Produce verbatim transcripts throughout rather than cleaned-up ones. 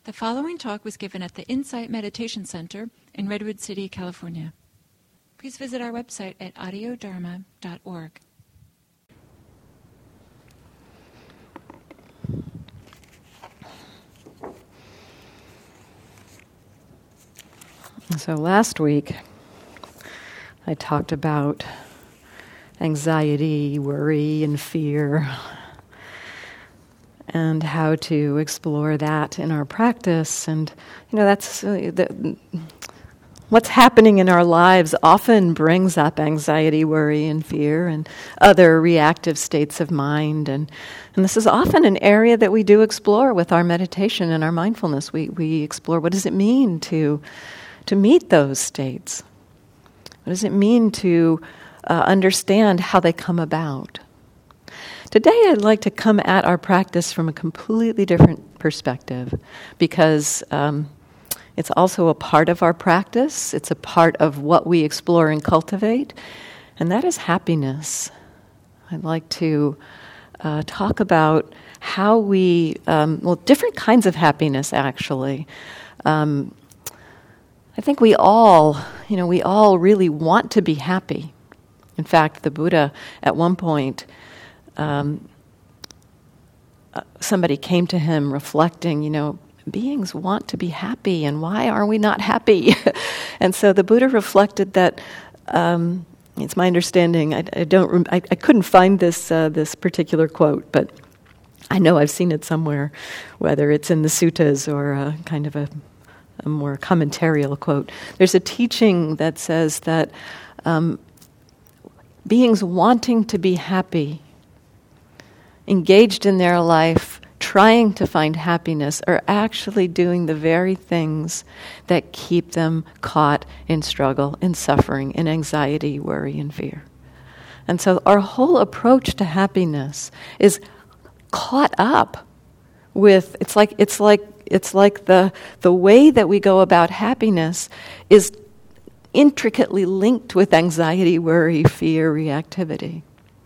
The following talk was given at the Insight Meditation Center in Redwood City, California. Please visit our website at audio dharma dot org. So last week, I talked about anxiety, worry, and fear, and how to explore that in our practice. And, you know, that's uh, the, what's happening in our lives often brings up anxiety, worry, and fear, and other reactive states of mind. And, and this is often an area that we do explore with our meditation and our mindfulness. We, we explore, what does it mean to to meet those states? What does it mean to uh, understand how they come about? Today I'd like to come at our practice from a completely different perspective, because um, it's also a part of our practice. It's a part of what we explore and cultivate, and that is happiness. I'd like to uh, talk about how we, um, well, different kinds of happiness actually. Um, I think we all, you know, we all really want to be happy. In fact, the Buddha, at one point, um, uh, somebody came to him reflecting, you know, beings want to be happy, and why are we not happy? And so the Buddha reflected that, um, it's my understanding, I, I don't, rem- I, I couldn't find this uh, this particular quote, but I know I've seen it somewhere, whether it's in the suttas or a kind of a a more commentarial quote. There's a teaching that says that um, beings wanting to be happy, engaged in their life, trying to find happiness, are actually doing the very things that keep them caught in struggle, in suffering, in anxiety, worry, and fear. And so our whole approach to happiness is caught up with, it's like, it's like, It's like the the way that we go about happiness is intricately linked with anxiety, worry, fear, reactivity.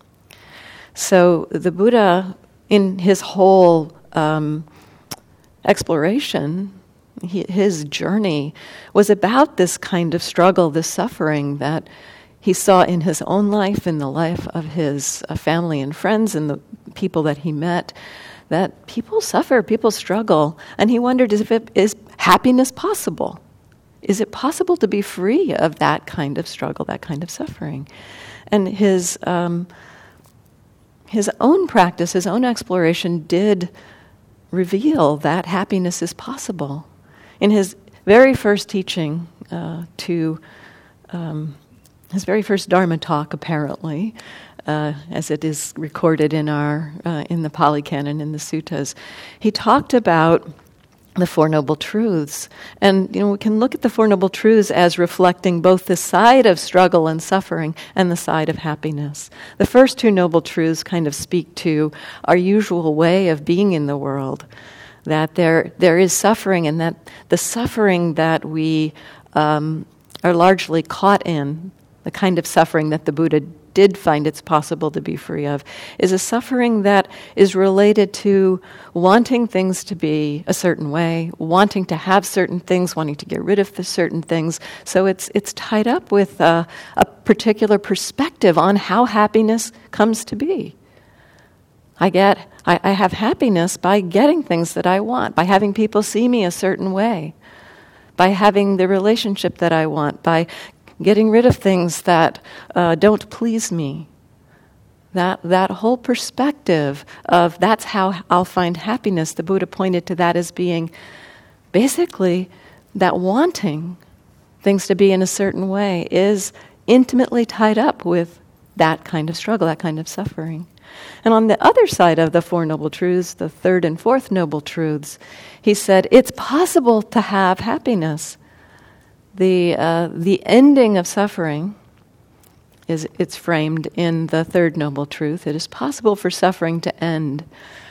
So the Buddha, in his whole um, exploration, he, his journey was about this kind of struggle, this suffering that he saw in his own life, in the life of his uh, family and friends, and the people that he met, that people suffer, people struggle. And he wondered, is, if it, is happiness possible? Is it possible to be free of that kind of struggle, that kind of suffering? And his um, his own practice, his own exploration did reveal that happiness is possible. In his very first teaching uh, to, um, his very first Dharma talk, apparently, Uh, as it is recorded in our uh, in the Pali Canon, in the suttas, he talked about the Four Noble Truths. And, you know, we can look at the Four Noble Truths as reflecting both the side of struggle and suffering and the side of happiness. The first two Noble Truths kind of speak to our usual way of being in the world, that there there is suffering, and that the suffering that we um, are largely caught in, the kind of suffering that the Buddha did find it's possible to be free of, is a suffering that is related to wanting things to be a certain way, wanting to have certain things, wanting to get rid of the certain things. So it's it's tied up with uh, a particular perspective on how happiness comes to be. I get, I, I have happiness by getting things that I want, by having people see me a certain way, by having the relationship that I want, by getting rid of things that uh, don't please me. That that whole perspective of that's how I'll find happiness, the Buddha pointed to that as being basically that wanting things to be in a certain way is intimately tied up with that kind of struggle, that kind of suffering. And on the other side of the Four Noble Truths, the third and fourth Noble Truths, he said it's possible to have happiness. The uh, the ending of suffering is it's framed in the third Noble Truth. It is possible for suffering to end.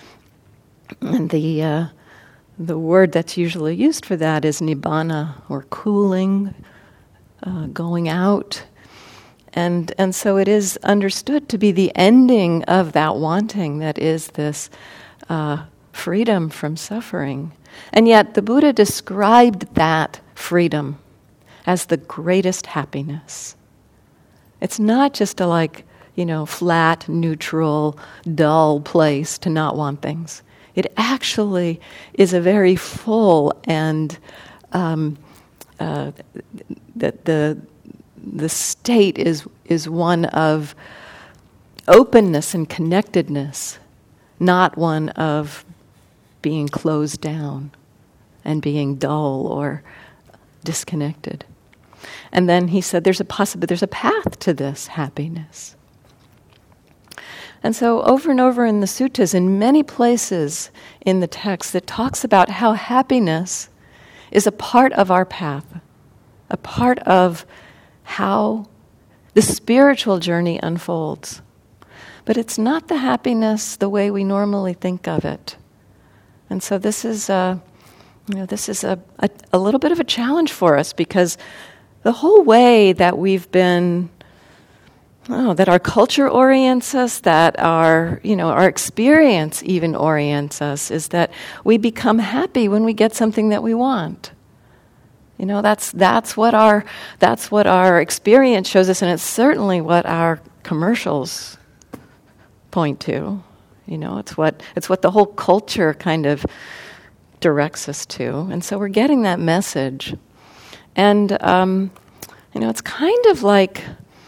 And the uh, the word that's usually used for that is nibbana, or cooling, uh, going out. And and so it is understood to be the ending of that wanting that is this uh, freedom from suffering. And yet the Buddha described that freedom as the greatest happiness. It's not just a like, you know, flat, neutral, dull place to not want things. It actually is a very full and um, uh, the, the the state is is one of openness and connectedness, not one of being closed down and being dull or disconnected. And then he said there's a possibility, there's a path to this happiness. And so over and over in the suttas, in many places in the text, it talks about how happiness is a part of our path, a part of how the spiritual journey unfolds. But it's not the happiness the way we normally think of it. And so this is a, you know, this is a, a, a little bit of a challenge for us, because the whole way that we've been, oh, that our culture orients us, that our, you know, our experience even orients us, is that we become happy when we get something that we want. You know, that's that's what our that's what our experience shows us, and it's certainly what our commercials point to. You know, it's what it's what the whole culture kind of directs us to, and so we're getting that message. And um, you know, it's kind of like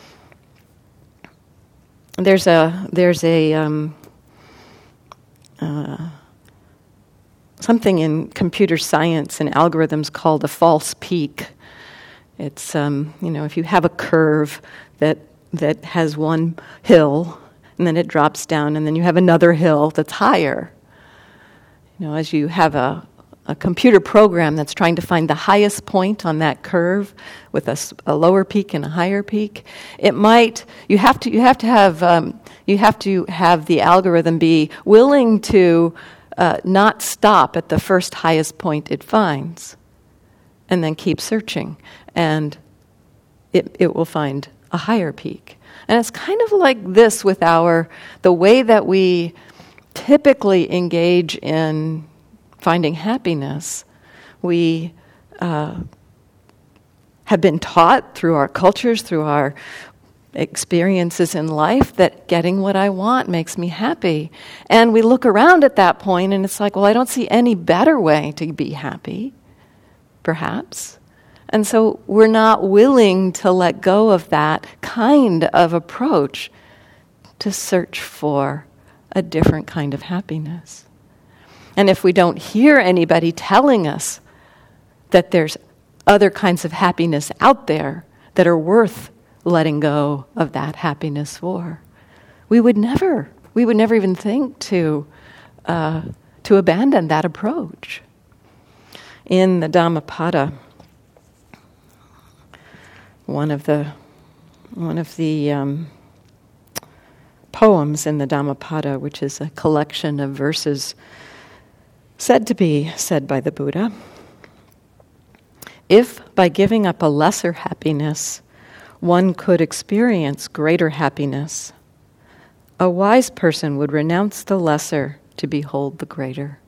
there's a there's a um, uh, something in computer science and algorithms called a false peak. It's um, you know, if you have a curve that that has one hill and then it drops down, and then you have another hill that's higher. You know, as you have a a computer program that's trying to find the highest point on that curve with a, a lower peak and a higher peak, it might you have to you have to have um, you have to have the algorithm be willing to uh, not stop at the first highest point it finds, and then keep searching, and it it will find a higher peak. And it's kind of like this with our the way that we typically engage in finding happiness. We uh, have been taught through our cultures, through our experiences in life, that getting what I want makes me happy. And we look around at that point and it's like, well, I don't see any better way to be happy, perhaps. And so we're not willing to let go of that kind of approach to search for a different kind of happiness. And if we don't hear anybody telling us that there's other kinds of happiness out there that are worth letting go of that happiness for, we would never, we would never even think to uh, to abandon that approach. In the Dhammapada, one of the one of the um, poems in the Dhammapada, which is a collection of verses said to be said by the Buddha, if by giving up a lesser happiness one could experience greater happiness, a wise person would renounce the lesser to behold the greater.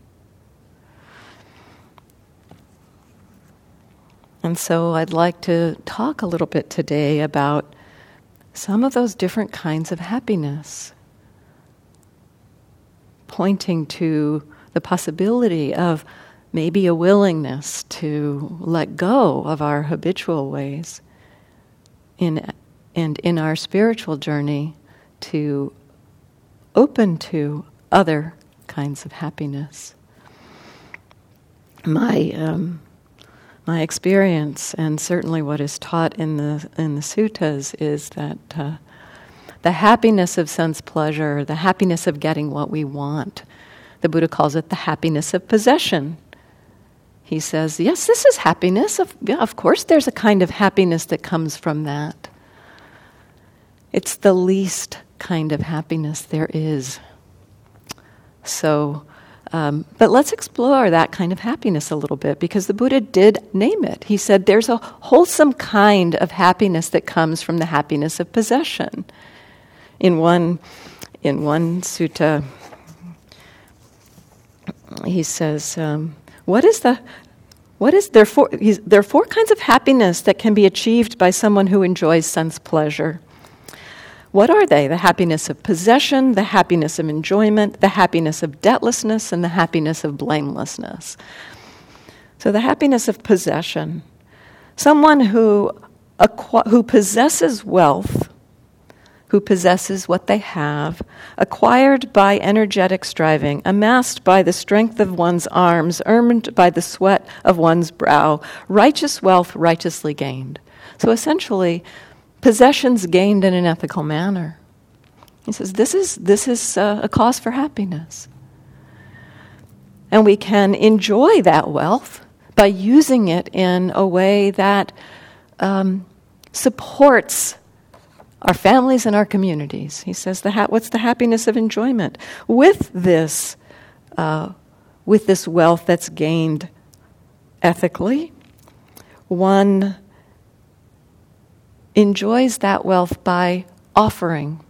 And so I'd like to talk a little bit today about some of those different kinds of happiness, pointing to the possibility of maybe a willingness to let go of our habitual ways in and in our spiritual journey to open to other kinds of happiness. My um, my experience, and certainly what is taught in the in the suttas, is that uh, the happiness of sense pleasure, the happiness of getting what we want, the Buddha calls it the happiness of possession. He says, yes, this is happiness. Of, yeah, of course there's a kind of happiness that comes from that. It's the least kind of happiness there is. So, um, but let's explore that kind of happiness a little bit, because the Buddha did name it. He said there's a wholesome kind of happiness that comes from the happiness of possession. In one, in one sutta, he says, um, what is the, what is, there are, four, there are four kinds of happiness that can be achieved by someone who enjoys sense pleasure. What are they? The happiness of possession, the happiness of enjoyment, the happiness of debtlessness, and the happiness of blamelessness. So the happiness of possession. Someone who, acqu- who possesses wealth, who possesses what they have, acquired by energetic striving, amassed by the strength of one's arms, earned by the sweat of one's brow, righteous wealth righteously gained. So essentially, possessions gained in an ethical manner. He says this is this is uh, a cause for happiness. And we can enjoy that wealth by using it in a way that um, supports our families and our communities. He says, the ha- what's the happiness of enjoyment? With this, uh, with this wealth that's gained ethically, one enjoys that wealth by offering,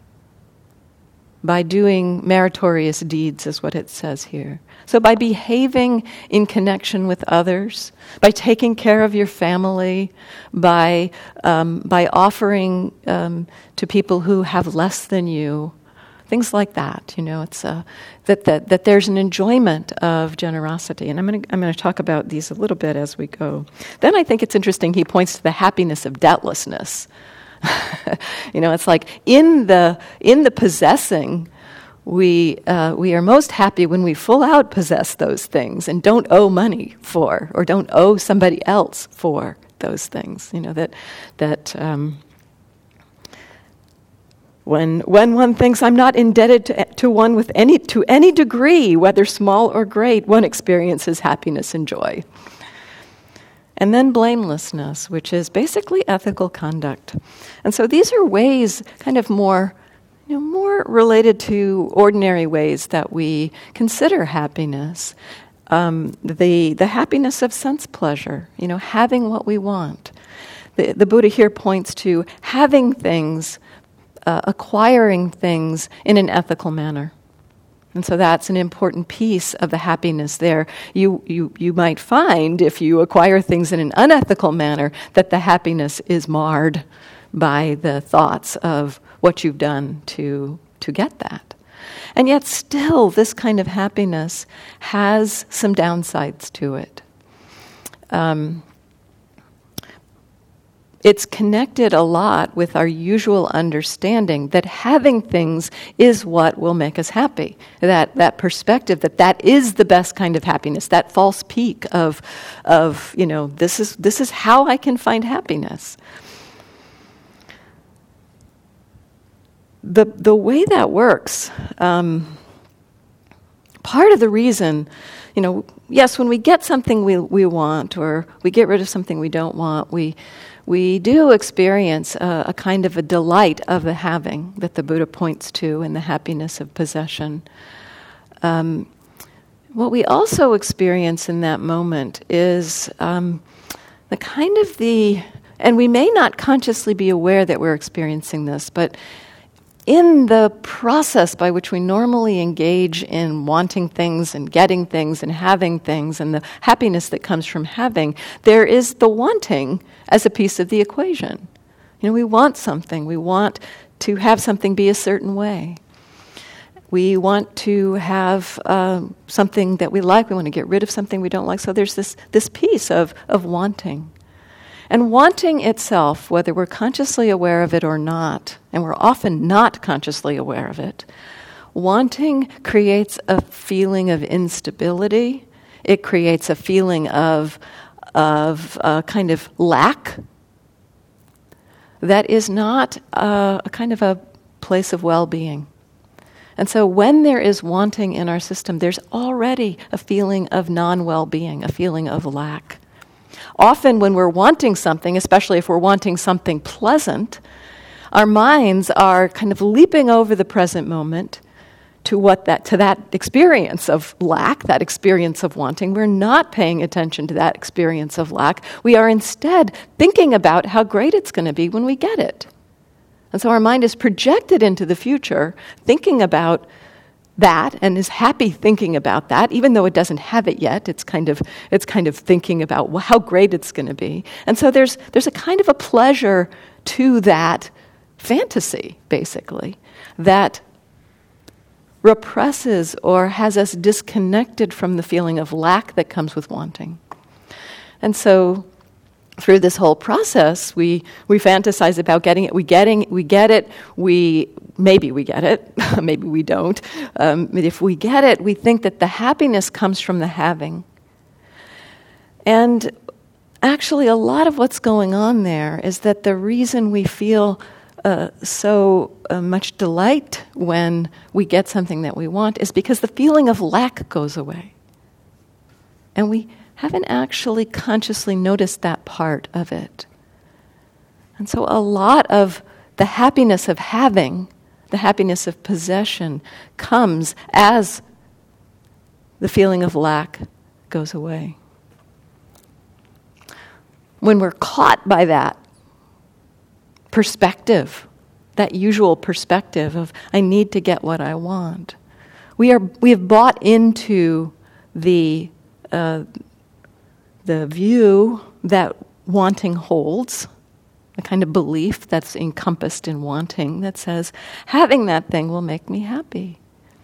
by doing meritorious deeds, is what it says here. So by behaving in connection with others, by taking care of your family, by um, by offering um, to people who have less than you, things like that. You know, it's uh, that that that there's an enjoyment of generosity, and I'm going to I'm going to talk about these a little bit as we go. Then I think it's interesting. He points to the happiness of debtlessness. You know, it's like in the in the possessing, we uh, we are most happy when we full out possess those things and don't owe money for, or don't owe somebody else for those things. You know, that that. Um, When when one thinks I'm not indebted to, to one with any to any degree, whether small or great, one experiences happiness and joy. And then blamelessness, which is basically ethical conduct. And so these are ways, kind of more, you know, more related to ordinary ways that we consider happiness. Um, the the happiness of sense pleasure, you know, having what we want. The the Buddha here points to having things. Uh, acquiring things in an ethical manner. And so that's an important piece of the happiness there. You, you, you might find, if you acquire things in an unethical manner, that the happiness is marred by the thoughts of what you've done to, to get that. And yet still, this kind of happiness has some downsides to it. Um, It's connected a lot with our usual understanding that having things is what will make us happy. That that perspective that that is the best kind of happiness. That false peak of, of you know, this is this is how I can find happiness. The the way that works, um, part of the reason, you know, yes, when we get something we we want, or we get rid of something we don't want, we. We do experience a, a kind of a delight of the having that the Buddha points to in the happiness of possession. Um, what we also experience in that moment is um, the kind of the, and we may not consciously be aware that we're experiencing this, but in the process by which we normally engage in wanting things and getting things and having things and the happiness that comes from having, there is the wanting as a piece of the equation. You know, we want something. We want to have something be a certain way. We want to have uh, something that we like. We want to get rid of something we don't like. So there's this this piece of, of wanting. And wanting itself, whether we're consciously aware of it or not, and we're often not consciously aware of it, wanting creates a feeling of instability. It creates a feeling of, of a kind of lack that is not a, a kind of a place of well-being. And so when there is wanting in our system, there's already a feeling of non-well-being, a feeling of lack. Often when we're wanting something, especially if we're wanting something pleasant, our minds are kind of leaping over the present moment to what that to that experience of lack, that experience of wanting. We're not paying attention to that experience of lack. We are instead thinking about how great it's going to be when we get it. And so our mind is projected into the future, thinking about that and is happy thinking about that, even though it doesn't have it yet. It's kind of it's kind of thinking about how great it's going to be. And so there's there's a kind of a pleasure to that fantasy, basically, that represses or has us disconnected from the feeling of lack that comes with wanting. And so through this whole process, we we fantasize about getting it. We getting we get it. We maybe we get it. Maybe we don't. Um, but if we get it, we think that the happiness comes from the having. And actually, a lot of what's going on there is that the reason we feel uh, so uh, much delight when we get something that we want is because the feeling of lack goes away, and we haven't actually consciously noticed that part of it. And so a lot of the happiness of having, the happiness of possession, comes as the feeling of lack goes away. When we're caught by that perspective, that usual perspective of, I need to get what I want, we are we have bought into the uh, the view that wanting holds, the kind of belief that's encompassed in wanting that says, having that thing will make me happy.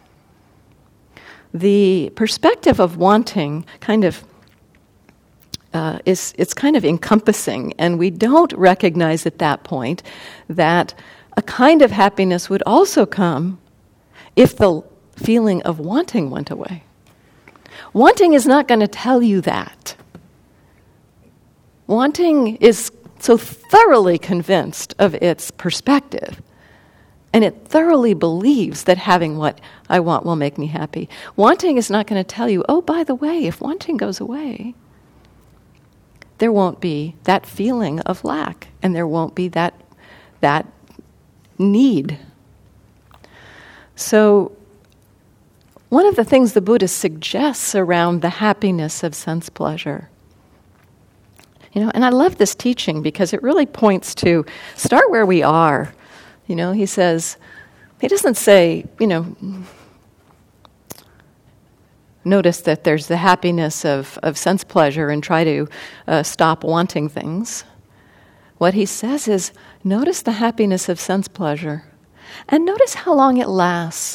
The perspective of wanting kind of uh, is it's kind of encompassing, and we don't recognize at that point that a kind of happiness would also come if the feeling of wanting went away. Wanting is not going to tell you that. Wanting is so thoroughly convinced of its perspective, and it thoroughly believes that having what I want will make me happy. Wanting is not going to tell you, oh, by the way, if wanting goes away, there won't be that feeling of lack, and there won't be that that need. So one of the things the Buddha suggests around the happiness of sense pleasure, you know, and I love this teaching because it really points to start where we are. You know, he says, he doesn't say, you know, notice that there's the happiness of, of sense pleasure and try to uh, stop wanting things. What he says is, notice the happiness of sense pleasure and notice how long it lasts.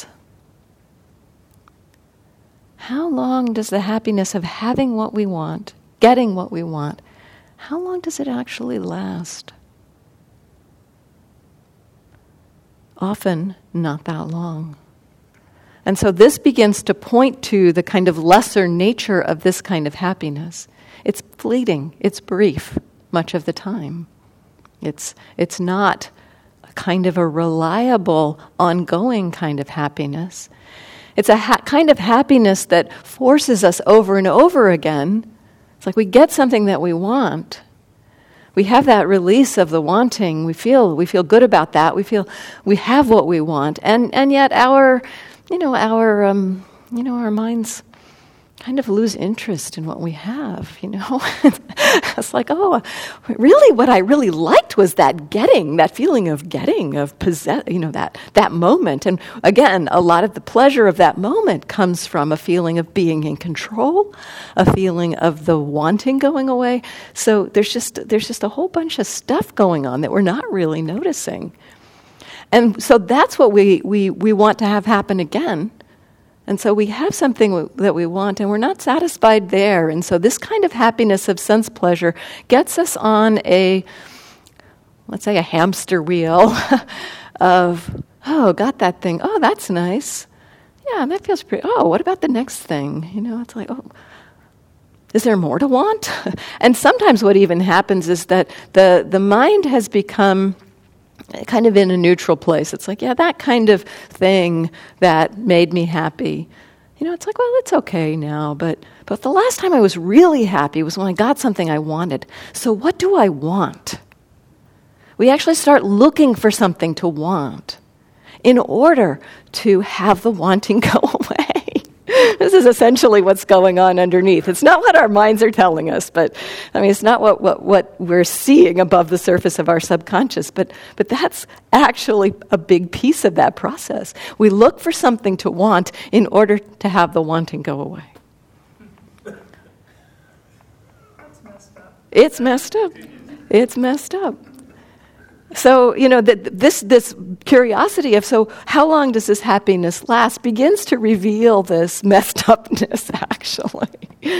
How long does the happiness of having what we want, getting what we want, how long does it actually last? Often not that long. And so this begins to point to the kind of lesser nature of this kind of happiness. It's fleeting, it's brief much of the time. It's it's not a kind of a reliable, ongoing kind of happiness. It's a ha- kind of happiness that forces us over and over again. It's like we get something that we want. We have that release of the wanting. We feel we feel good about that. We feel we have what we want, and and yet our, you know, our um, you know, our minds kind of lose interest in what we have. You know, it's like, oh, really, what I really liked was that getting, that feeling of getting, of possess, you know, that that moment. And again, a lot of the pleasure of that moment comes from a feeling of being in control, a feeling of the wanting going away. So there's just there's just a whole bunch of stuff going on that we're not really noticing. And so that's what we we we want to have happen again. And so we have something w- that we want, and we're not satisfied there. And so this kind of happiness of sense pleasure gets us on a, let's say, a hamster wheel of, oh, got that thing. Oh, that's nice. Yeah, that feels pretty. Oh, what about the next thing? You know, it's like, oh, is there more to want? And sometimes what even happens is that the, the mind has become kind of in a neutral place. It's like, yeah, that kind of thing that made me happy. You know, it's like, well, it's okay now, but but the last time I was really happy was when I got something I wanted. So what do I want? We actually start looking for something to want in order to have the wanting go away. This is essentially what's going on underneath. It's not what our minds are telling us, but I mean, it's not what, what, what we're seeing above the surface of our subconscious, but, but that's actually a big piece of that process. We look for something to want in order to have the wanting go away. That's messed up. It's messed up. It's messed up. So, you know, th- this this curiosity of, so how long does this happiness last, begins to reveal this messed upness, actually.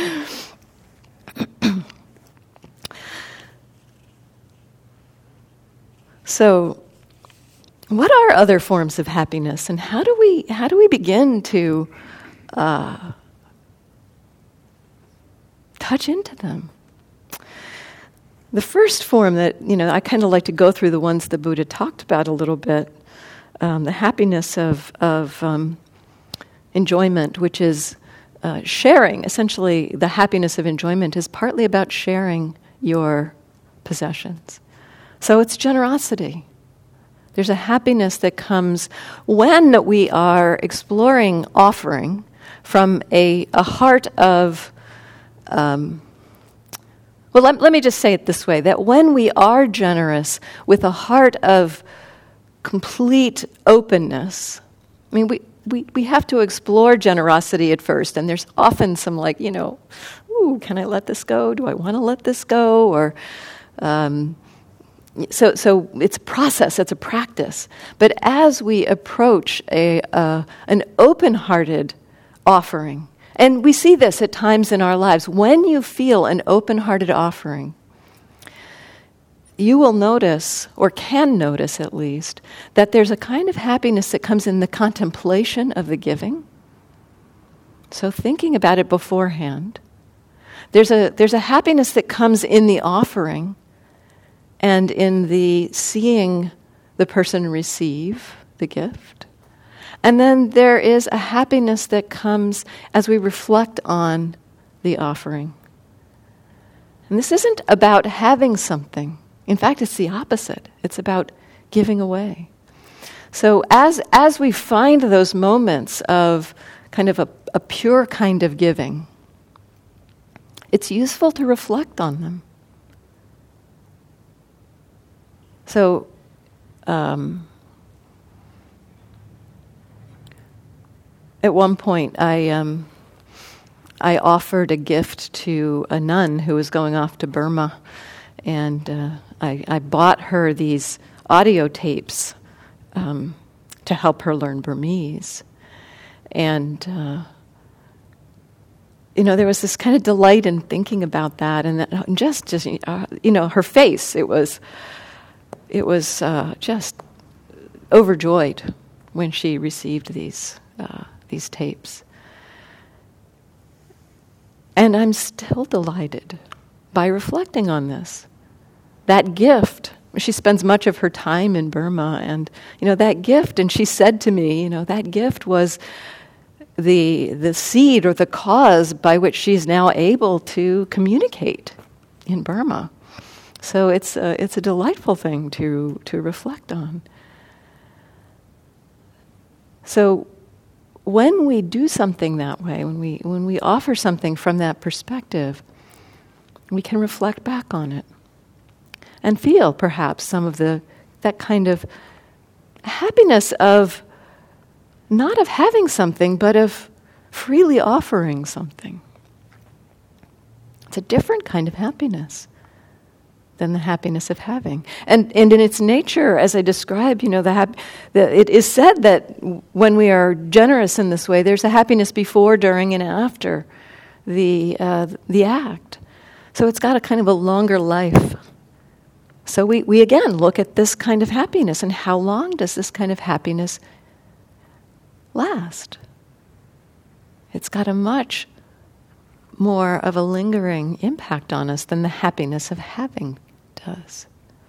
So, what are other forms of happiness, and how do we how do we begin to uh, touch into them? The first form that, you know, I kind of like to go through the ones the Buddha talked about a little bit, um, the happiness of, of um, enjoyment, which is uh, sharing. Essentially, the happiness of enjoyment is partly about sharing your possessions. So it's generosity. There's a happiness that comes when we are exploring offering from a, a heart of... Um, Well, let, let me just say it this way, that when we are generous with a heart of complete openness, I mean, we, we, we have to explore generosity at first, and there's often some like, you know, ooh, can I let this go? Do I want to let this go? Or, um, so so it's a process, it's a practice. But as we approach a uh, an open-hearted offering, and we see this at times in our lives. When you feel an open-hearted offering, you will notice, or can notice at least, that there's a kind of happiness that comes in the contemplation of the giving. So thinking about it beforehand. There's a, there's a happiness that comes in the offering and in the seeing the person receive the gift. And then there is a happiness that comes as we reflect on the offering. And this isn't about having something. In fact, it's the opposite. It's about giving away. So as as we find those moments of kind of a, a pure kind of giving, it's useful to reflect on them. So, um, at one point, I um, I offered a gift to a nun who was going off to Burma, and uh, I, I bought her these audio tapes um, to help her learn Burmese. And, uh, you know, there was this kind of delight in thinking about that, and that just, just uh, you know, her face, it was, it was uh, just overjoyed when she received these uh, these tapes. And I'm still delighted by reflecting on this. That gift, she spends much of her time in Burma, and, you know, that gift, and she said to me, you know, that gift was the the seed or the cause by which she's now able to communicate in Burma. So it's a, it's a delightful thing to to reflect on. So when we do something that way, when we when we offer something from that perspective, we can reflect back on it and feel perhaps some of the that kind of happiness of not of having something, but of freely offering something. It's a different kind of happiness than the happiness of having. And and in its nature, as I described, you know, the, hap- the it is said that when we are generous in this way, there's a happiness before, during, and after the uh, the act. So it's got a kind of a longer life. So we, we again look at this kind of happiness, and how long does this kind of happiness last? It's got a much more of a lingering impact on us than the happiness of having does.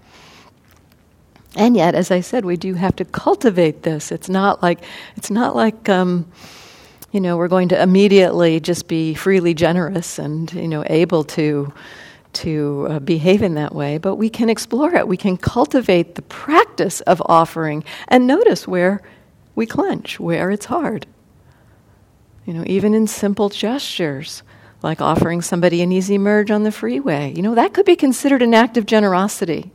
And yet, as I said, we do have to cultivate this. It's not like it's not like um, you know, we're going to immediately just be freely generous and, you know, able to to uh, behave in that way. But we can explore it. We can cultivate the practice of offering and notice where we clench, where it's hard. You know, even in simple gestures, like offering somebody an easy merge on the freeway. You know, that could be considered an act of generosity.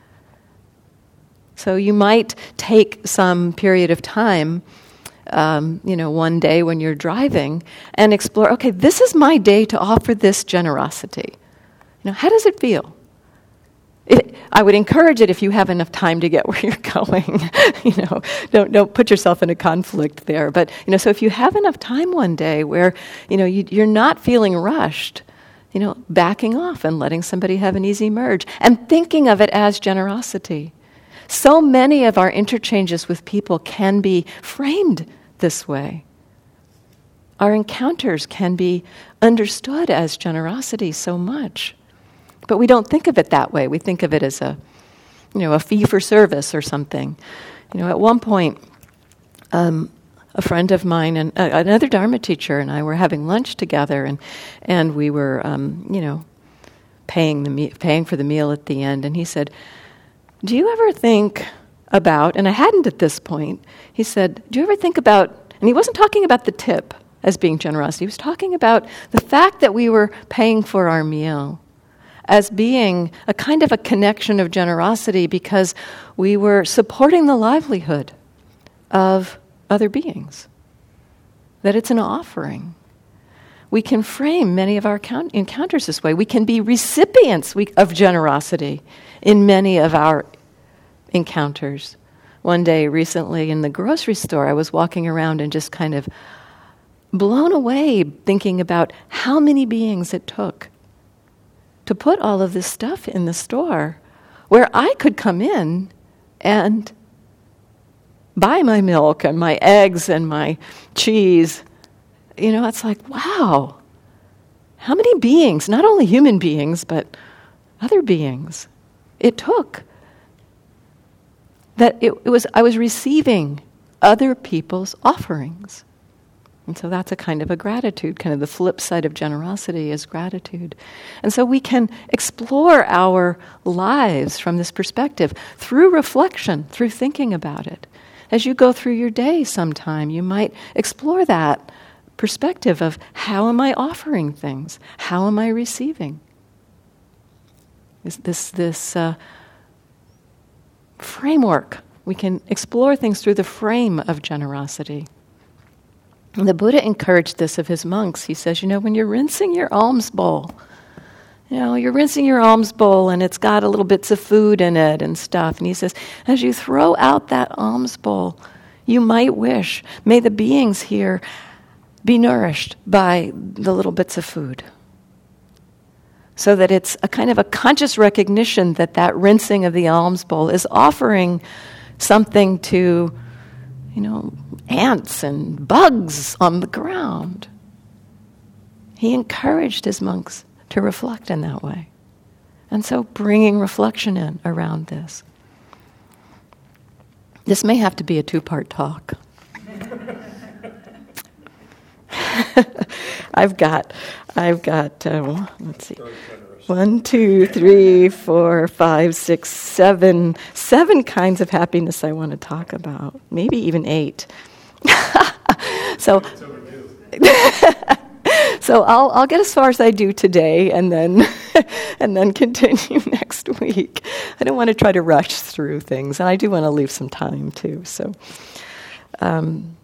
So you might take some period of time, um, you know, one day when you're driving, and explore, okay, this is my day to offer this generosity. You know, how does it feel? It, I would encourage it if you have enough time to get where you're going. you know, don't don't put yourself in a conflict there. But you know, so if you have enough time one day where you know you, you're not feeling rushed, you know, backing off and letting somebody have an easy merge and thinking of it as generosity. So many of our interchanges with people can be framed this way. Our encounters can be understood as generosity so much. But we don't think of it that way. We think of it as a, you know, a fee for service or something. You know, at one point, um, a friend of mine and uh, another Dharma teacher and I were having lunch together, and and we were, um, you know, paying the me- paying for the meal at the end. And he said, "Do you ever think about?" And I hadn't at this point. He said, "Do you ever think about?" And he wasn't talking about the tip as being generosity. He was talking about the fact that we were paying for our meal as being a kind of a connection of generosity because we were supporting the livelihood of other beings, that it's an offering. We can frame many of our count- encounters this way. We can be recipients we- of generosity in many of our encounters. One day recently in the grocery store, I was walking around and just kind of blown away thinking about how many beings it took to put all of this stuff in the store where I could come in and buy my milk and my eggs and my cheese. You know, it's like, wow, how many beings, not only human beings, but other beings, it took. That it, it was, I was receiving other people's offerings. And so that's a kind of a gratitude, kind of the flip side of generosity is gratitude. And so we can explore our lives from this perspective through reflection, through thinking about it. As you go through your day sometime, you might explore that perspective of how am I offering things? How am I receiving? Is this this uh, framework. We can explore things through the frame of generosity. The Buddha encouraged this of his monks. He says, you know, when you're rinsing your alms bowl, you know, you're rinsing your alms bowl and it's got a little bits of food in it and stuff. And he says, as you throw out that alms bowl, you might wish, may the beings here be nourished by the little bits of food. So that it's a kind of a conscious recognition that that rinsing of the alms bowl is offering something to, you know, ants and bugs on the ground. He encouraged his monks to reflect in that way. And so bringing reflection in around this. This may have to be a two-part talk. I've got, I've got, uh, let's see, one, two, three, four, five, six, seven, seven kinds of happiness I want to talk about. Maybe even eight. so, so I'll I'll get as far as I do today, and then and then continue next week. I don't want to try to rush through things, and I do want to leave some time too. So. Um,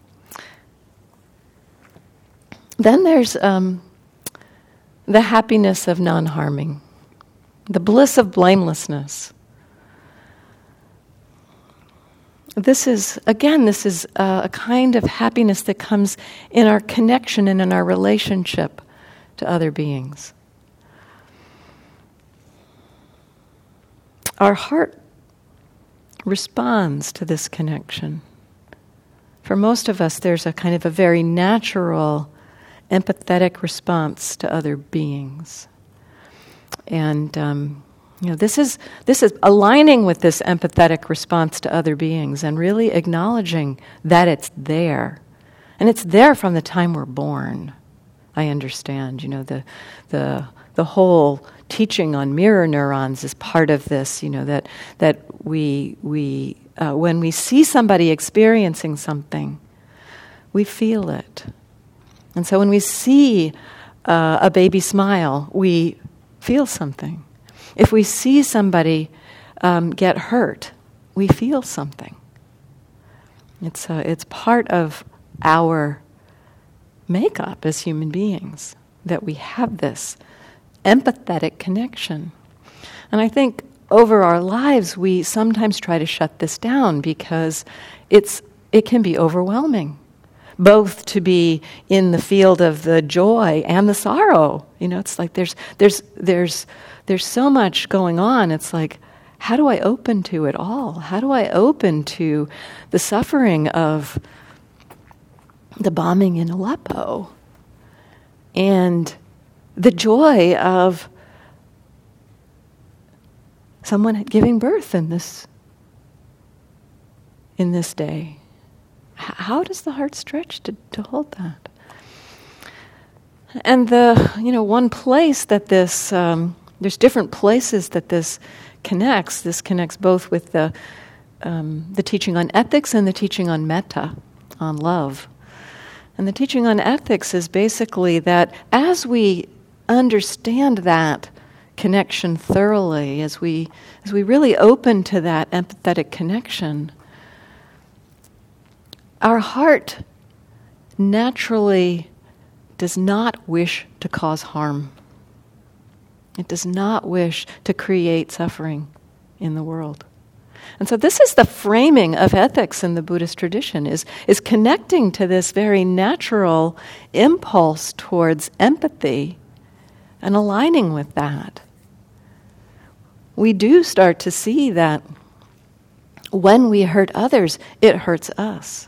Then there's um, the happiness of non-harming, the bliss of blamelessness. This is, again, this is uh, a kind of happiness that comes in our connection and in our relationship to other beings. Our heart responds to this connection. For most of us, there's a kind of a very natural empathetic response to other beings. And um, you know, this is this is aligning with this empathetic response to other beings and really acknowledging that it's there. And it's there from the time we're born. I understand, you know, the the the whole teaching on mirror neurons is part of this, you know, that that we we uh, when we see somebody experiencing something, we feel it. And so when we see uh, a baby smile, we feel something. If we see somebody um, get hurt, we feel something. It's uh, it's part of our makeup as human beings that we have this empathetic connection. And I think over our lives we sometimes try to shut this down because it's it can be overwhelming, both to be in the field of the joy and the sorrow. You know, it's like there's there's there's there's so much going on. It's like, how do I open to it all? How do I open to the suffering of the bombing in Aleppo and the joy of someone giving birth in this in this day? How does the heart stretch to, to hold that? And the, you know, one place that this, um, there's different places that this connects. This connects both with the um, the teaching on ethics and the teaching on metta, on love. And the teaching on ethics is basically that as we understand that connection thoroughly, as we as we really open to that empathetic connection, our heart naturally does not wish to cause harm. It does not wish to create suffering in the world. And so this is the framing of ethics in the Buddhist tradition, is, is connecting to this very natural impulse towards empathy and aligning with that. We do start to see that when we hurt others, it hurts us.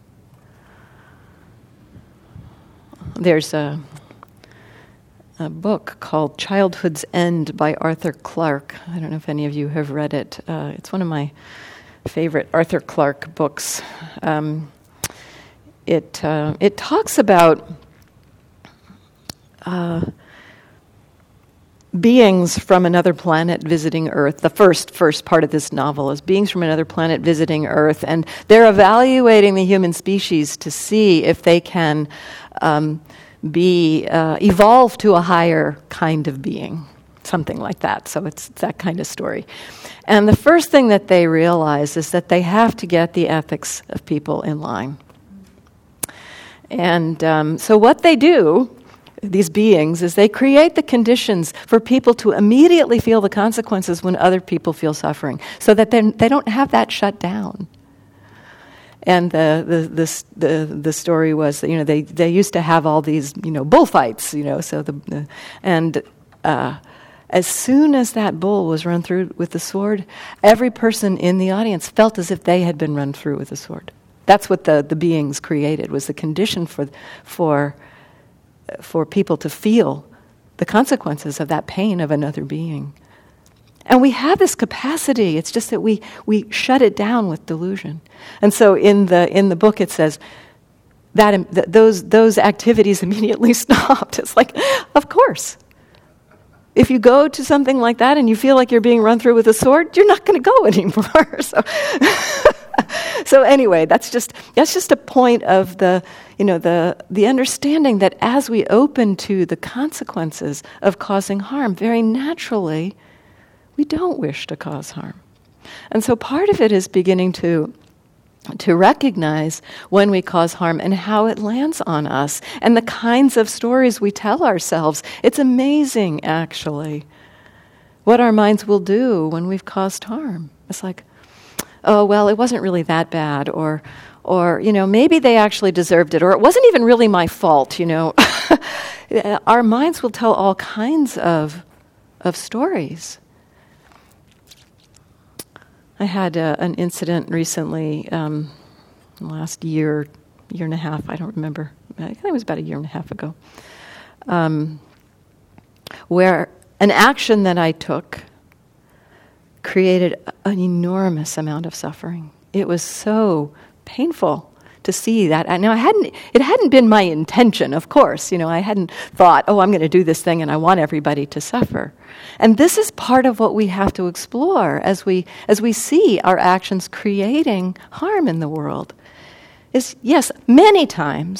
There's a, a book called Childhood's End by Arthur Clarke. I don't know if any of you have read it. Uh, it's one of my favorite Arthur Clarke books. Um, it uh, it talks about uh, beings from another planet visiting Earth. The first first part of this novel is beings from another planet visiting Earth, and they're evaluating the human species to see if they can um, be uh, evolve to a higher kind of being, something like that. So it's that kind of story. And the first thing that they realize is that they have to get the ethics of people in line. And um, so what they do, these beings, is they create the conditions for people to immediately feel the consequences when other people feel suffering, so that they don't have that shut down. And the the the the, the story was that, you know, they, they used to have all these, you know, bullfights, you know, so the, the and uh, as soon as that bull was run through with the sword, every person in the audience felt as if they had been run through with a sword. That's what the, the beings created, was the condition for for for people to feel the consequences of that pain of another being. And we have this capacity. It's just that we we shut it down with delusion. And so in the in the book it says that um, th- those those activities immediately stopped. It's like, of course. If you go to something like that and you feel like you're being run through with a sword, you're not going to go anymore. so, so anyway, that's just that's just a point of the you know the the understanding that as we open to the consequences of causing harm, very naturally, we don't wish to cause harm. And so part of it is beginning to to recognize when we cause harm and how it lands on us and the kinds of stories we tell ourselves. It's amazing, actually, what our minds will do when we've caused harm. It's like, oh, well, it wasn't really that bad, or, or you know, maybe they actually deserved it, or it wasn't even really my fault, you know. Our minds will tell all kinds of of stories. I had uh, an incident recently, um, last year, year and a half, I don't remember. I think it was about a year and a half ago, um, where an action that I took created an enormous amount of suffering. It was so painful to see that. Now, I hadn't, it hadn't been my intention, of course. You know, I hadn't thought, oh, I'm going to do this thing and I want everybody to suffer. And this is part of what we have to explore as we as we see our actions creating harm in the world. Is, yes, many times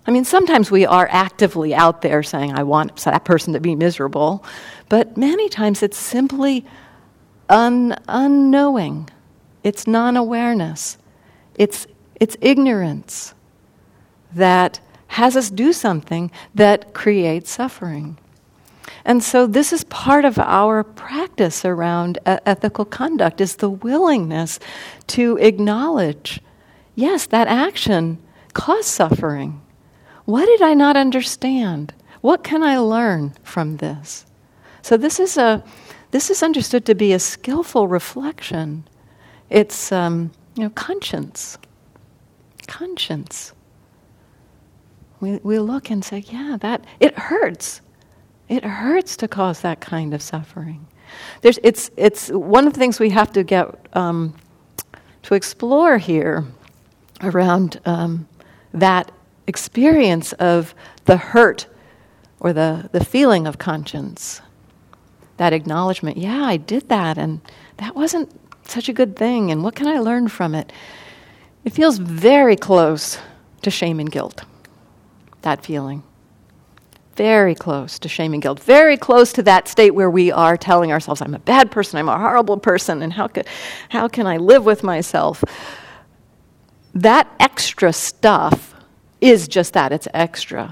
I mean, sometimes we are actively out there saying, I want that person to be miserable, but many times it's simply un- unknowing. It's non-awareness. It's, it's ignorance that has us do something that creates suffering. And so this is part of our practice around e- ethical conduct, is the willingness to acknowledge, yes, that action caused suffering. What did I not understand? What can I learn from this? So this is a this is understood to be a skillful reflection. It's um, you know conscience. Conscience. We we look and say, yeah, that it hurts. It hurts to cause that kind of suffering. There's it's it's one of the things we have to get um, to explore here around um, that experience of the hurt or the, the feeling of conscience. That acknowledgement, yeah, I did that, and that wasn't such a good thing, and what can I learn from it? It feels very close to shame and guilt, that feeling. Very close to shame and guilt. Very close to that state where we are telling ourselves, I'm a bad person, I'm a horrible person, and how could, how can I live with myself? That extra stuff is just that, it's extra.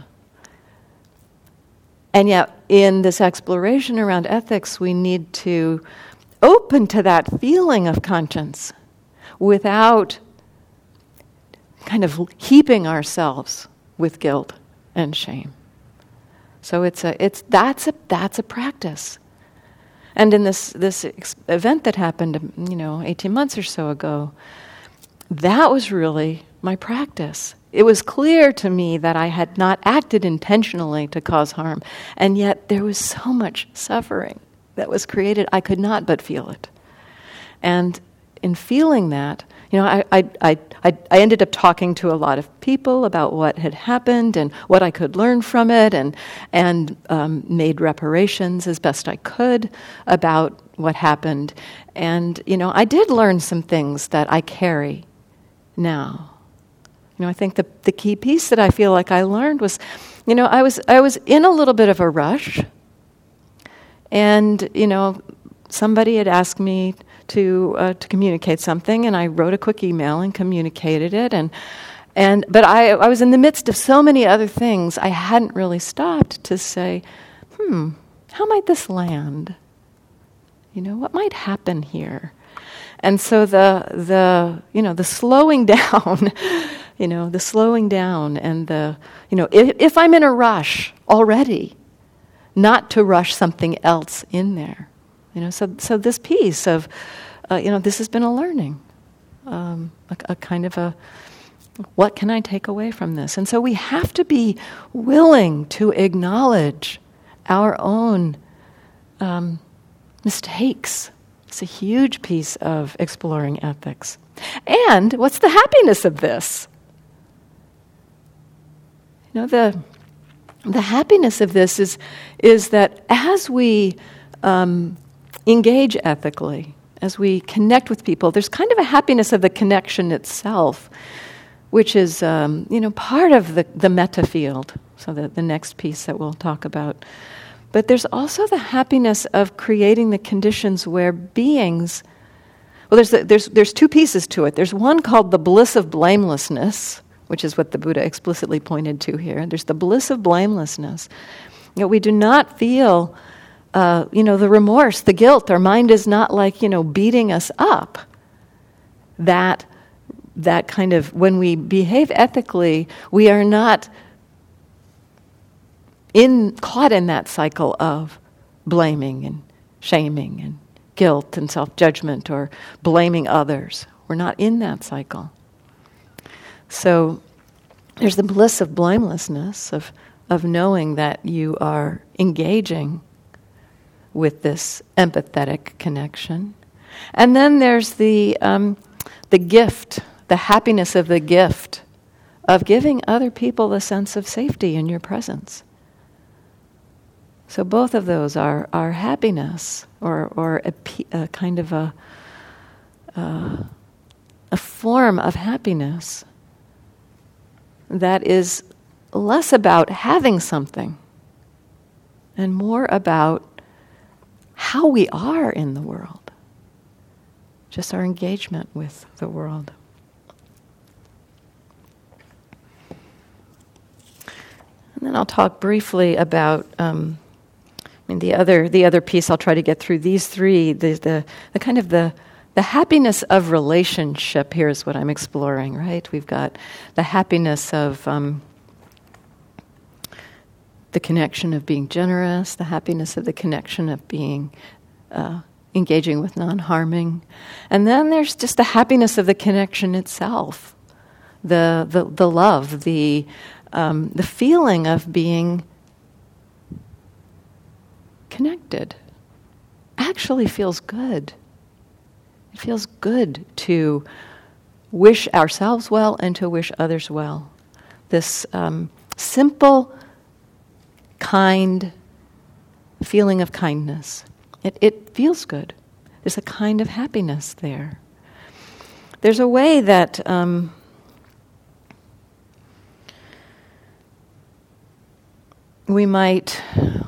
And yet, in this exploration around ethics, we need to open to that feeling of conscience without kind of heaping ourselves with guilt and shame. So it's a it's that's a that's a practice. And in this this ex- event that happened, you know, eighteen months or so ago, that was really my practice. It was clear to me that I had not acted intentionally to cause harm, and yet there was so much suffering that was created, I could not but feel it. And in feeling that, you know, I, I, I, I ended up talking to a lot of people about what had happened and what I could learn from it, and and um, made reparations as best I could about what happened. And, you know, I did learn some things that I carry now. You know, I think the the key piece that I feel like I learned was, you know, I was I was in a little bit of a rush, and, you know, somebody had asked me to uh, to communicate something, and I wrote a quick email and communicated it, and and but I I was in the midst of so many other things, I hadn't really stopped to say, hmm, how might this land? You know, what might happen here? And so the the you know the slowing down, you know the slowing down, and the you know if, if I'm in a rush already, not to rush something else in there, you know. So so this piece of, uh, you know, this has been a learning, um, a, a kind of a, what can I take away from this? And so we have to be willing to acknowledge our own um, mistakes. It's a huge piece of exploring ethics. And what's the happiness of this? You know, the the happiness of this is is that as we um, engage ethically, as we connect with people, there's kind of a happiness of the connection itself, which is um, you know part of the, the meta field. So the, the next piece that we'll talk about. But there's also the happiness of creating the conditions where beings, well, there's the, there's there's two pieces to it. There's one called the bliss of blamelessness, which is what the Buddha explicitly pointed to here. There's the bliss of blamelessness. You know, we do not feel, uh, you know, the remorse, the guilt. Our mind is not like, you know, beating us up. That that kind of, when we behave ethically, we are not in caught in that cycle of blaming and shaming and guilt and self-judgment or blaming others. We're not in that cycle. So there's the bliss of blamelessness, of of knowing that you are engaging with this empathetic connection. And then there's the um, the gift, the happiness of the gift of giving other people a sense of safety in your presence. So both of those are, are happiness, or or a, a kind of a uh, a form of happiness that is less about having something and more about how we are in the world, just our engagement with the world. And then I'll talk briefly about um, I mean, the other the other piece. I'll try to get through these three. The the, the kind of the the happiness of relationship here is what I'm exploring. Right? We've got the happiness of um, the connection of being generous, the happiness of the connection of being uh, engaging with non-harming, and then there's just the happiness of the connection itself, the the the love, the um, the feeling of being connected. Actually feels good. It feels good to wish ourselves well and to wish others well. This um, simple, kind feeling of kindness. It, it feels good. There's a kind of happiness there. There's a way that um, we might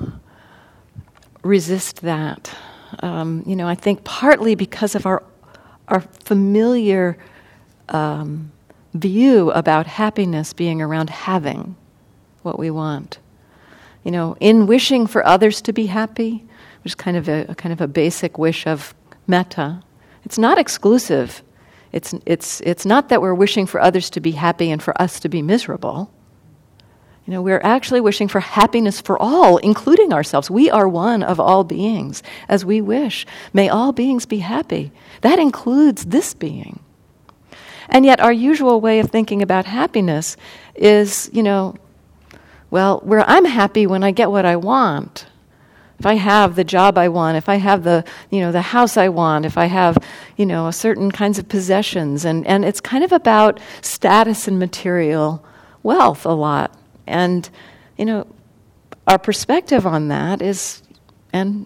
resist that. Um, you know, I think partly because of our our familiar um, view about happiness being around having what we want. You know, in wishing for others to be happy, which is kind of a, a kind of a basic wish of metta, it's not exclusive. It's it's it's not that we're wishing for others to be happy and for us to be miserable. You know, we're actually wishing for happiness for all, including ourselves. We are one of all beings. As we wish, may all beings be happy. That includes this being. And yet our usual way of thinking about happiness is, you know, well, where I'm happy when I get what I want. If I have the job I want, if I have the, you know, the house I want, if I have, you know, a certain kinds of possessions. And, and it's kind of about status and material wealth a lot. And, you know, our perspective on that is, and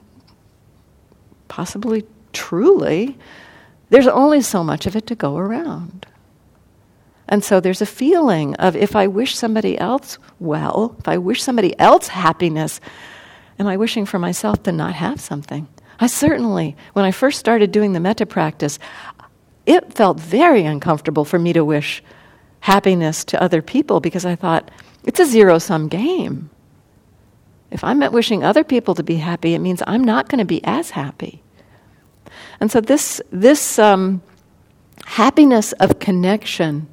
possibly truly, there's only so much of it to go around. And so there's a feeling of if I wish somebody else well, if I wish somebody else happiness, am I wishing for myself to not have something? I certainly, when I first started doing the metta practice, it felt very uncomfortable for me to wish happiness to other people because I thought, it's a zero-sum game. If I'm wishing other people to be happy, it means I'm not going to be as happy. And so this this um, happiness of connection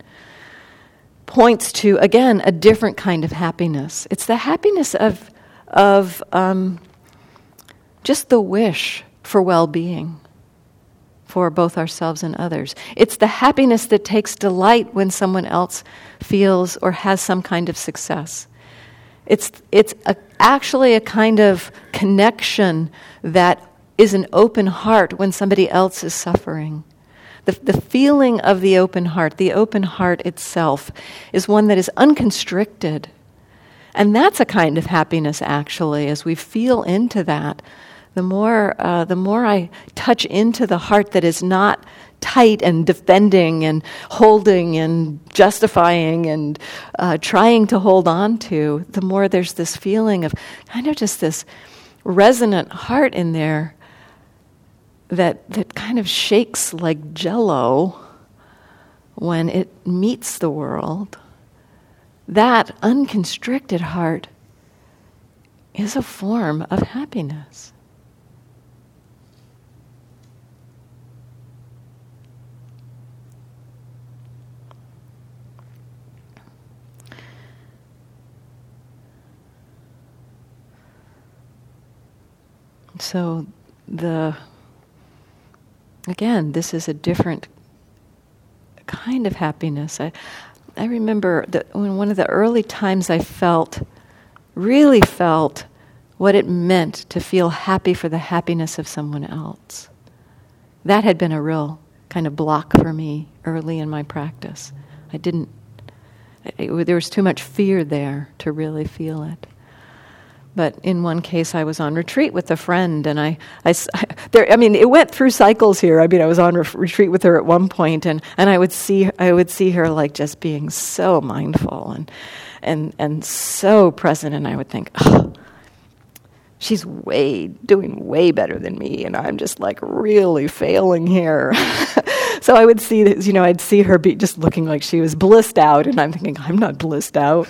points to, again, a different kind of happiness. It's the happiness of of um, just the wish for well-being for both ourselves and others. It's the happiness that takes delight when someone else feels or has some kind of success. It's it's a, actually a kind of connection that is an open heart when somebody else is suffering. The, the feeling of the open heart, the open heart itself, is one that is unconstricted. And that's a kind of happiness, actually, as we feel into that. The more, uh, the more I touch into the heart that is not tight and defending and holding and justifying and uh, trying to hold on to, the more there's this feeling of kind of just this resonant heart in there that that kind of shakes like jello when it meets the world. That unconstricted heart is a form of happiness. So the again, this is a different kind of happiness. I I remember that when one of the early times I felt, really felt what it meant to feel happy for the happiness of someone else. That had been a real kind of block for me early in my practice. I didn't, it, there was too much fear there to really feel it. But in one case, I was on retreat with a friend, and I, I, there, I mean, it went through cycles here. I mean, I was on re- retreat with her at one point, and, and I would see, I would see her like just being so mindful, and and and so present, and I would think, oh, she's way, doing way better than me, and I'm just like really failing here. So I would see that, you know, I'd see her be just looking like she was blissed out, and I'm thinking, I'm not blissed out.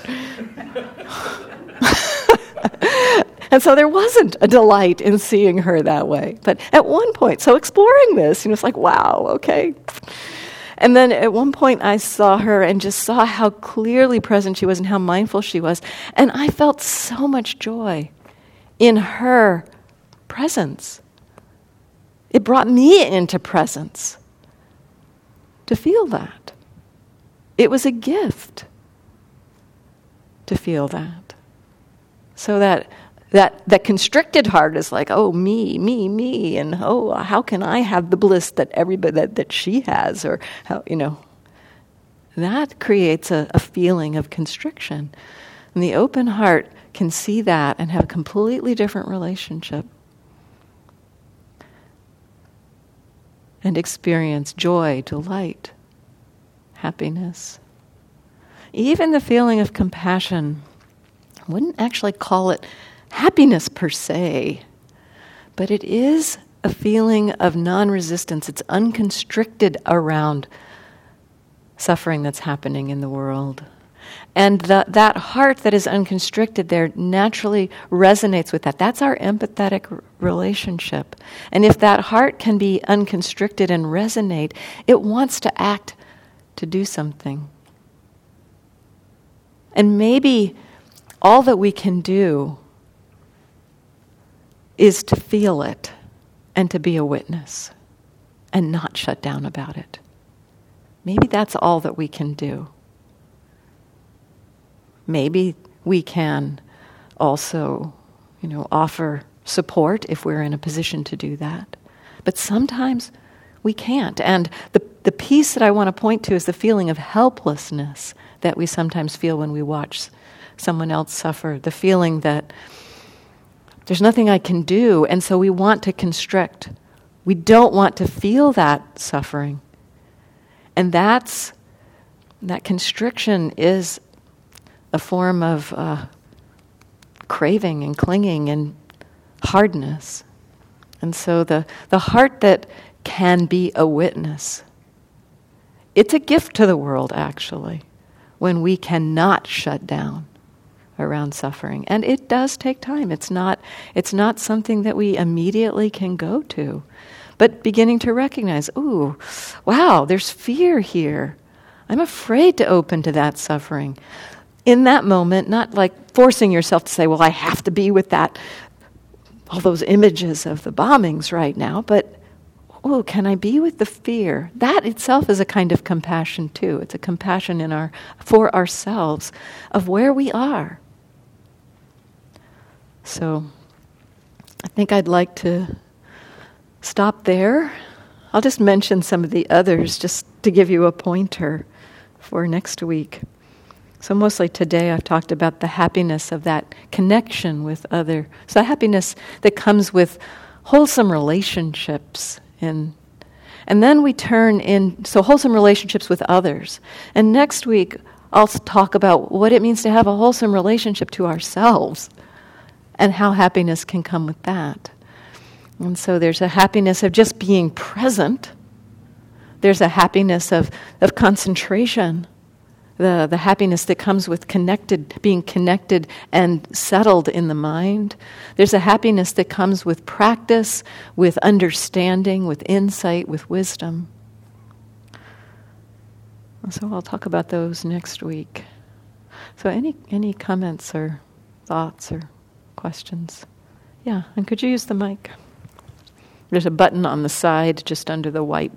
And so there wasn't a delight in seeing her that way. But at one point, so exploring this, you know, it's like, wow, okay. And then at one point I saw her and just saw how clearly present she was and how mindful she was. And I felt so much joy in her presence. It brought me into presence to feel that. It was a gift to feel that. So that that that constricted heart is like, oh, me, me, me, and oh, how can I have the bliss that everybody that, that she has, or how, you know, that creates a, a feeling of constriction. And the open heart can see that and have a completely different relationship and experience joy, delight, happiness. Even the feeling of compassion, I wouldn't actually call it happiness per se, but it is a feeling of non-resistance. It's unconstricted around suffering that's happening in the world. And the, that heart that is unconstricted there naturally resonates with that. That's our empathetic r- relationship. And if that heart can be unconstricted and resonate, it wants to act to do something. And maybe all that we can do is to feel it and to be a witness and not shut down about it. Maybe that's all that we can do. Maybe we can also, you know, offer support if we're in a position to do that. But sometimes we can't. And the, the piece that I want to point to is the feeling of helplessness that we sometimes feel when we watch someone else suffer. The feeling that there's nothing I can do, and so we want to constrict. We don't want to feel that suffering. And that's, that constriction is a form of uh, craving and clinging and hardness. And so the, the heart that can be a witness, it's a gift to the world, actually, when we cannot shut down around suffering. And it does take time. It's not, it's not something that we immediately can go to. But beginning to recognize, ooh, wow, there's fear here. I'm afraid to open to that suffering. In that moment, not like forcing yourself to say, well, I have to be with that, all those images of the bombings right now, but, oh, can I be with the fear? That itself is a kind of compassion too. It's a compassion in our for ourselves of where we are. So I think I'd like to stop there. I'll just mention some of the others just to give you a pointer for next week. So mostly today I've talked about the happiness of that connection with other. So the happiness that comes with wholesome relationships. And, and then we turn in, so wholesome relationships with others. And next week I'll talk about what it means to have a wholesome relationship to ourselves and how happiness can come with that. And so there's a happiness of just being present. There's a happiness of, of concentration. The, the happiness that comes with connected, being connected and settled in the mind. There's a happiness that comes with practice, with understanding, with insight, with wisdom. So I'll talk about those next week. So any any comments or thoughts or questions? Yeah, and could you use the mic? There's a button on the side just under the white.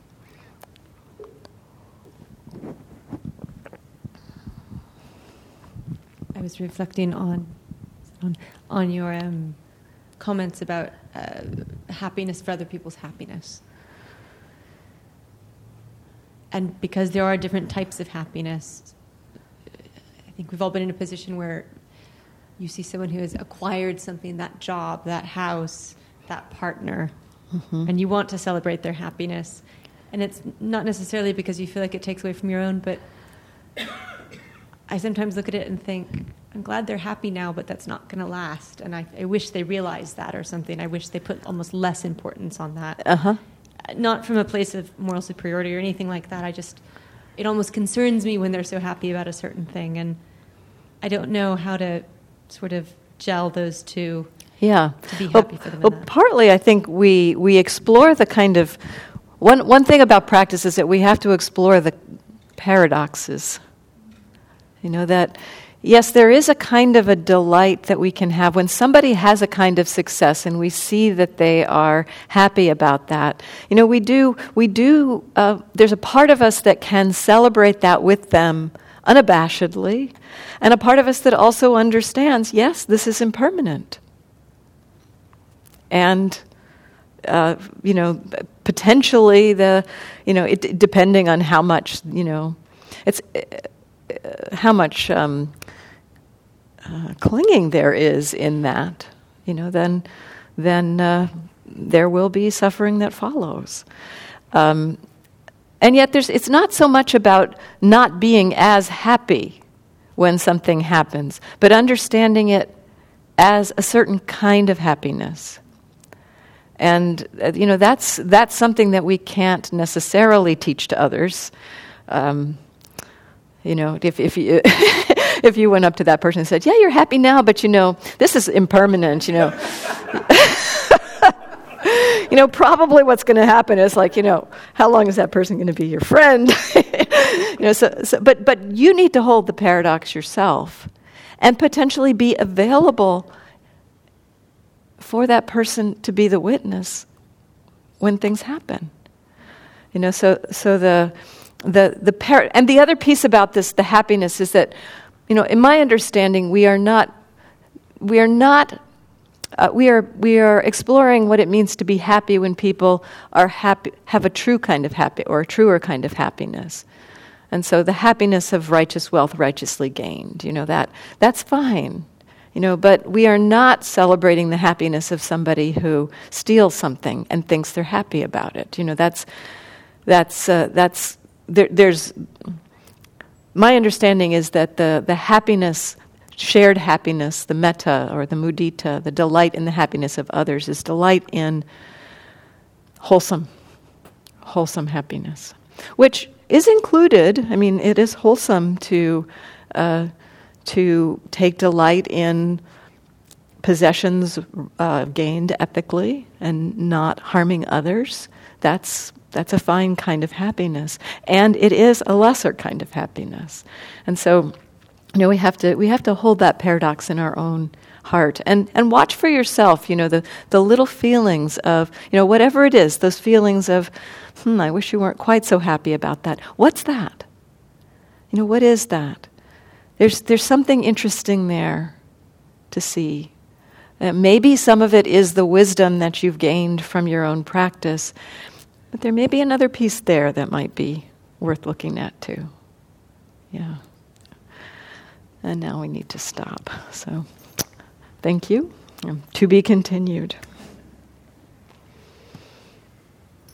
I was reflecting on on, on your um, comments about uh, happiness for other people's happiness. And because there are different types of happiness, I think we've all been in a position where you see someone who has acquired something, that job, that house, that partner, mm-hmm. and you want to celebrate their happiness. And it's not necessarily because you feel like it takes away from your own, but I sometimes look at it and think, I'm glad they're happy now, but that's not going to last. And I, I wish they realized that or something. I wish they put almost less importance on that. Uh-huh. Not from a place of moral superiority or anything like that. I just, it almost concerns me when they're so happy about a certain thing. And I don't know how to sort of gel those two. Yeah. To be well, happy for them. Well, in that. partly I think we, we explore the kind of, one, one thing about practice is that we have to explore the paradoxes. You know, that, yes, there is a kind of a delight that we can have when somebody has a kind of success and we see that they are happy about that. You know, we do, we do, uh, there's a part of us that can celebrate that with them unabashedly, and a part of us that also understands, yes, this is impermanent. And, uh, you know, potentially the, you know, it, depending on how much, you know, it's... Uh, how much um, uh, clinging there is in that, you know, then then uh, there will be suffering that follows. Um, and yet there's it's not so much about not being as happy when something happens, but understanding it as a certain kind of happiness. And, uh, you know, that's that's something that we can't necessarily teach to others. Um You know, if if you if you went up to that person and said, "Yeah, you're happy now, but you know, this is impermanent," you know, you know, probably what's going to happen is like, you know, how long is that person going to be your friend? you know, so, so but but you need to hold the paradox yourself, and potentially be available for that person to be the witness when things happen. You know, so so the. The the par- and the other piece about this, the happiness, is that, you know, in my understanding, we are not we are not uh, we are we are exploring what it means to be happy when people are happy, have a true kind of happy or a truer kind of happiness, and so the happiness of righteous wealth righteously gained, you know, that that's fine, you know, but we are not celebrating the happiness of somebody who steals something and thinks they're happy about it, you know, that's that's uh, that's. There, there's my understanding is that the, the happiness, shared happiness, the metta or the mudita, the delight in the happiness of others, is delight in wholesome, wholesome happiness, which is included. I mean, it is wholesome to uh, to take delight in possessions uh, gained ethically and not harming others. That's That's a fine kind of happiness, and it is a lesser kind of happiness. And so, you know, we have to we have to hold that paradox in our own heart, and and watch for yourself. You know, the the little feelings of, you know, whatever it is, those feelings of, hmm, I wish you weren't quite so happy about that. What's that? You know, what is that? There's there's something interesting there to see. Uh, maybe some of it is the wisdom that you've gained from your own practice. But there may be another piece there that might be worth looking at too. Yeah. And now we need to stop. So, thank you. To be continued.